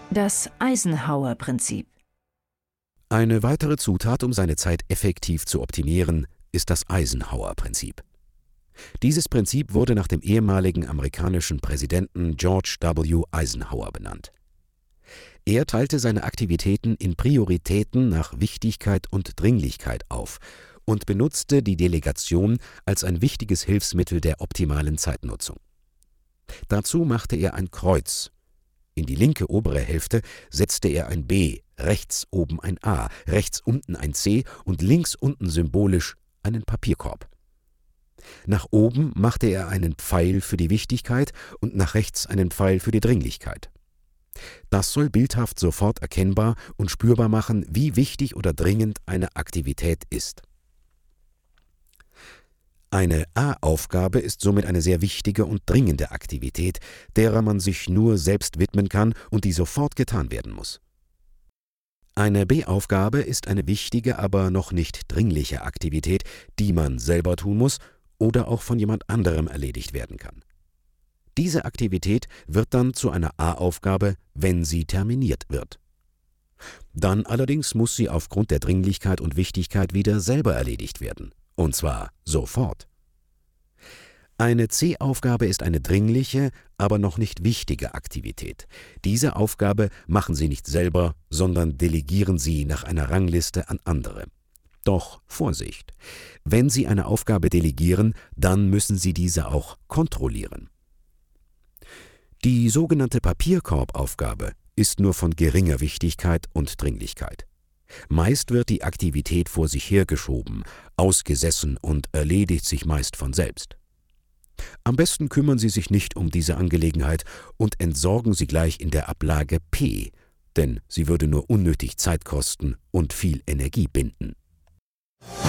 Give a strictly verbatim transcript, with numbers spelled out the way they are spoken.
Das Eisenhower-Prinzip. Eine weitere Zutat, um seine Zeit effektiv zu optimieren, ist das Eisenhower-Prinzip. Dieses Prinzip wurde nach dem ehemaligen amerikanischen Präsidenten George W. Eisenhower benannt. Er teilte seine Aktivitäten in Prioritäten nach Wichtigkeit und Dringlichkeit auf und benutzte die Delegation als ein wichtiges Hilfsmittel der optimalen Zeitnutzung. Dazu machte er ein Kreuz. In die linke obere Hälfte setzte er ein B, rechts oben ein A, rechts unten ein C und links unten symbolisch einen Papierkorb. Nach oben machte er einen Pfeil für die Wichtigkeit und nach rechts einen Pfeil für die Dringlichkeit. Das soll bildhaft sofort erkennbar und spürbar machen, wie wichtig oder dringend eine Aktivität ist. Eine A-Aufgabe ist somit eine sehr wichtige und dringende Aktivität, derer man sich nur selbst widmen kann und die sofort getan werden muss. Eine B-Aufgabe ist eine wichtige, aber noch nicht dringliche Aktivität, die man selber tun muss oder auch von jemand anderem erledigt werden kann. Diese Aktivität wird dann zu einer A-Aufgabe, wenn sie terminiert wird. Dann allerdings muss sie aufgrund der Dringlichkeit und Wichtigkeit wieder selber erledigt werden. Und zwar sofort. Eine C-Aufgabe ist eine dringliche, aber noch nicht wichtige Aktivität. Diese Aufgabe machen Sie nicht selber, sondern delegieren Sie nach einer Rangliste an andere. Doch Vorsicht! Wenn Sie eine Aufgabe delegieren, dann müssen Sie diese auch kontrollieren. Die sogenannte Papierkorbaufgabe ist nur von geringer Wichtigkeit und Dringlichkeit. Meist wird die Aktivität vor sich hergeschoben, ausgesessen und erledigt sich meist von selbst. Am besten kümmern Sie sich nicht um diese Angelegenheit und entsorgen sie gleich in der Ablage P, denn sie würde nur unnötig Zeit kosten und viel Energie binden.